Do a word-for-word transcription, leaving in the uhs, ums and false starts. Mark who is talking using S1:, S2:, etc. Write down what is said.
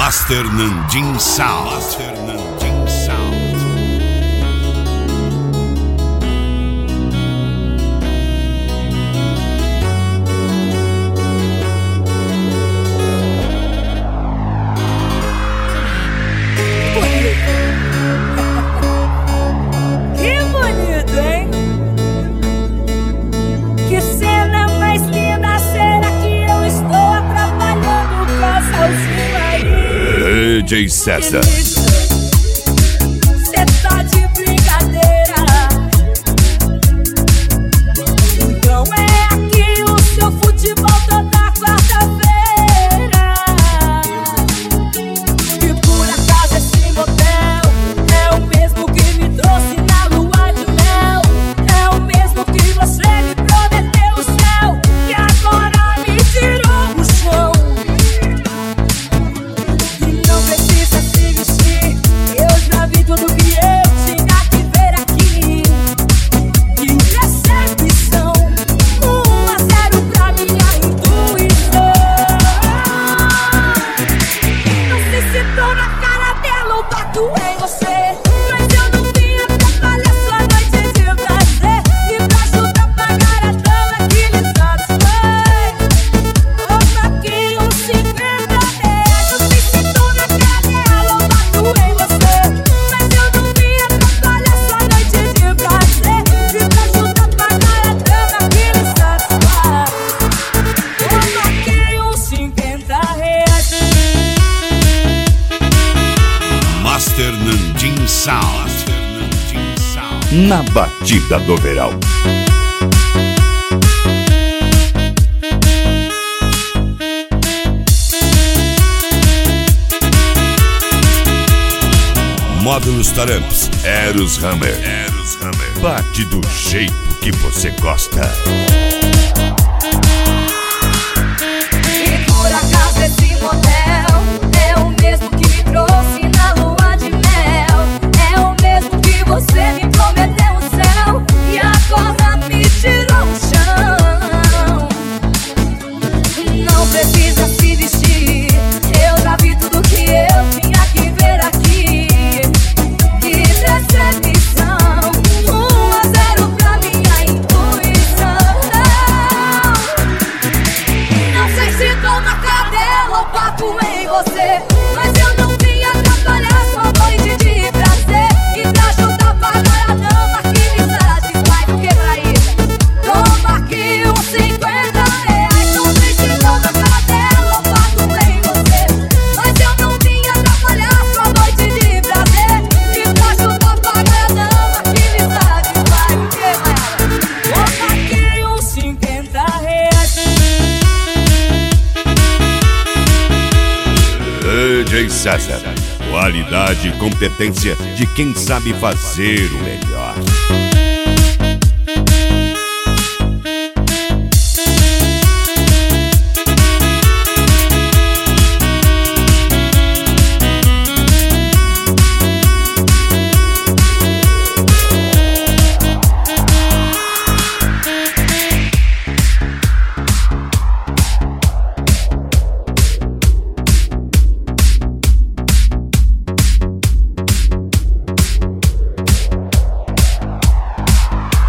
S1: Master Nandin Sound. Master Nandin Sound.
S2: Que bonito, hein? Que cena mais linda. Será que eu estou atrapalhando o casalzinho aí?
S1: D J César.
S2: Cê tá de brincadeira. Então é aqui o seu futebol toda quarta-feira. E por acaso esse motel é o mesmo que me trouxe na lua de mel. É o mesmo que você me prometeu o céu e agora me tirou do chão. E não precisa se vestir, eu já vi tudo que eu tinha que ver aqui. Que recepção, um a zero pra minha intuição. Não sei se tô na cara dela ou bato em você, mas eu não vim atrapalhar sua noite de prazer e pra ajudar a pagar a dama que lhe satisfaz. Toma aqui uns cinquenta reais. Não sei se tô na cara dela ou bato em você, mas eu não vim atrapalhar sua noite de prazer e pra ajudar a pagar a dama que lhe satisfaz. Toma aqui uns cinquenta reais.
S1: Master Nandin Sound. Master Nandin Sound.
S3: Na batida do verão.
S1: Módulos Taramps. Eros Hammer. Eros Hammer.
S3: Bate do jeito que você gosta.
S2: E por acaso esse motel é o mesmo que me trouxe na lua de mel. É o mesmo que você me prometeu o céu e agora me tirou o chão. Não precisa se vestir, eu já vi tudo que eu tinha que ver aqui. Que decepção, um a zero pra minha intuição. Não sei se tô na cadela ou bato em você, mas eu não vim atrapalhar sua noite de prazer e pra ajudar a pagar a dama que me satisfaz. O que pra isso? Toma aqui uns cinquenta reais. Não sei se tô na cadela ou bato em você, mas eu não vim atrapalhar sua noite de prazer e pra ajudar a pagar a dama que me satisfaz. O que pra isso? Toma aqui uns cinquenta reais.
S3: D J César. Qualidade e competência de quem sabe fazer o melhor.